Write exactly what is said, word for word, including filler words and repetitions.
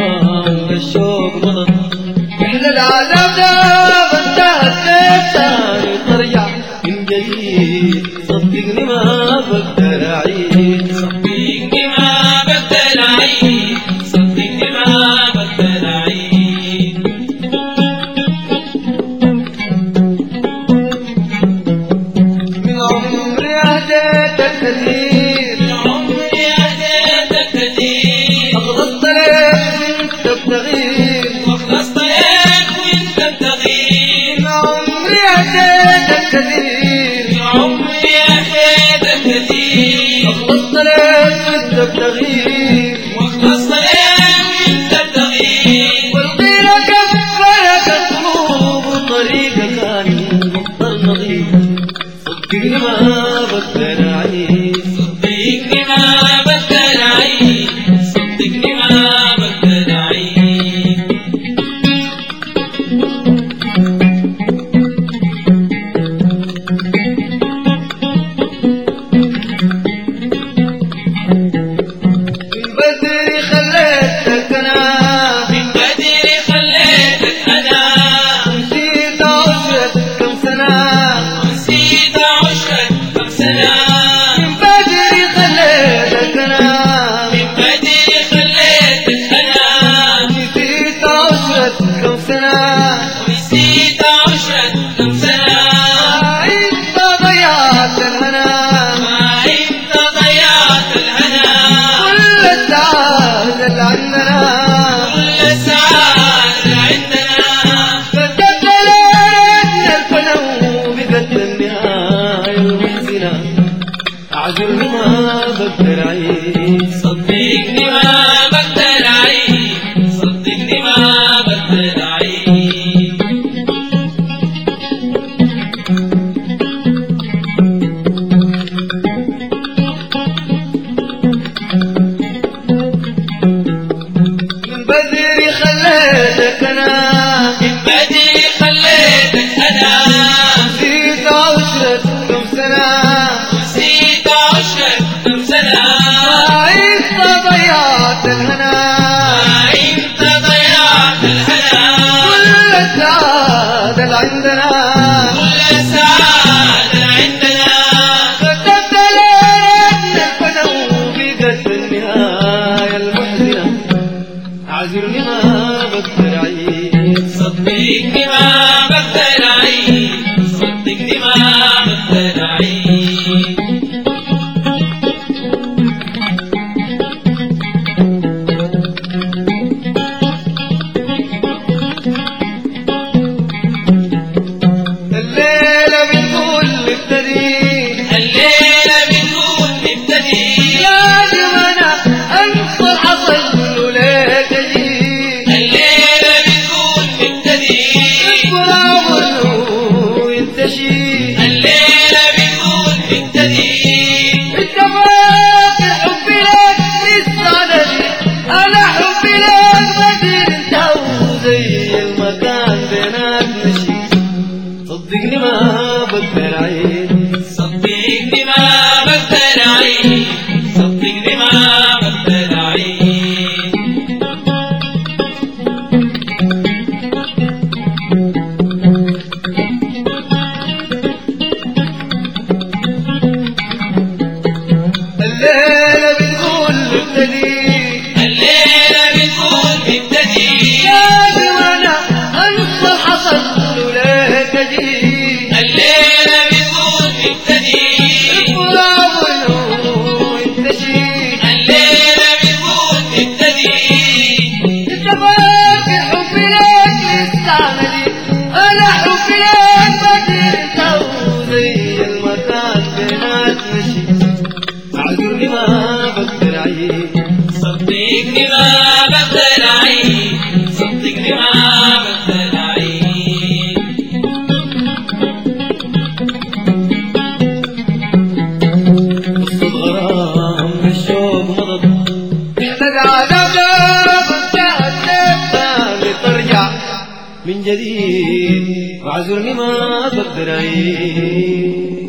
الغرام والشوق مضت احنا العذاب داب انتهت ليه تاني ترجع من جديد صدقني ما بقدر اعيد صدقني ما بقدر اعيد صدقني ما بقدر اعيد من عمري اهديتك كثير من عمري اهديتك كثير اخلصت لك وانت بتغير واخلصت لك وانت بتغير من عمري اهديتك كثير من عمري اهديتك كثير اخلصت لك وانت بتغير واخلصت لك وانت بتغير والغيرة كفرك القلوب وطريقك كان مضطر نظيف صدقني ما بقدر اعيد صدقني ما بقدر اعيد صدقني ما بقدر اعيد من بدري خليتك انا من بدري خليتك انا نسيت عشرة كم سنة نسيت عشرك كم سنة من بدري خليتك انا من بدري خليتك انا نسيت عشرة كم سنة نسيت عشرك كم سنة انت ضيعت الهنا ما انت ضيعت الهنا كل السعادة اللي عندنا كل السعادة عندنا كتبت ليلتنا الفنا وبقت النهاية المحزنة أعذرني ما بقدر أعيد صدقني ما بقدر اعيد صدقني ما بقدر اعيد من بدري خليتك أنا من بدري خليتك انا نسيت عشرة كم سنة نسيت عشرك كم سنة انت ضيعت الهنا ما انت ضيعت الهنا كل السعادة اللي عندنا كل السعادة عندنا كتبت ليلتنا الفنا وبقت النهاية المحزنة أعذرني ما بقدر أعيد صدقني ما بقدر اعيد صدقني ما بقدر اعيد الليلة بتقول نبتدي الليلة بنقول نبتدي لازم أنا أنسى الحصل وليك أجي الليلة بنقول نبتدي اذكر عمره وينتشي الليلة بنقول نبتدي انت فاكر حبي لك لسه عددي انا حبي لك بدير انت وزي المكان بينات مشي صدقني ما بقدر اعيد صدقني ما بقدر اعيد صدقني ما بقدر اعيد الليلة بتقول نبتدي الليلة بنقول نبتدي لازم انا انسى الحصل وليك اجي الليلة بنقول نبتدي اذكر عمره وينتشي الليلة بنقول نبتدي انت فاكر حبي لك لسه عملي انا حبي لك بدير انت وزي المكان بينات مشي اعذرني ما بقدر اعيد صدقني ما بقدر اعيد صدقني ما بقدر اعيد قصة غرام والشوق مضت احنا العذاب داب انتهت ليه ترجع من جديد واعذرني ما بقدر اعيد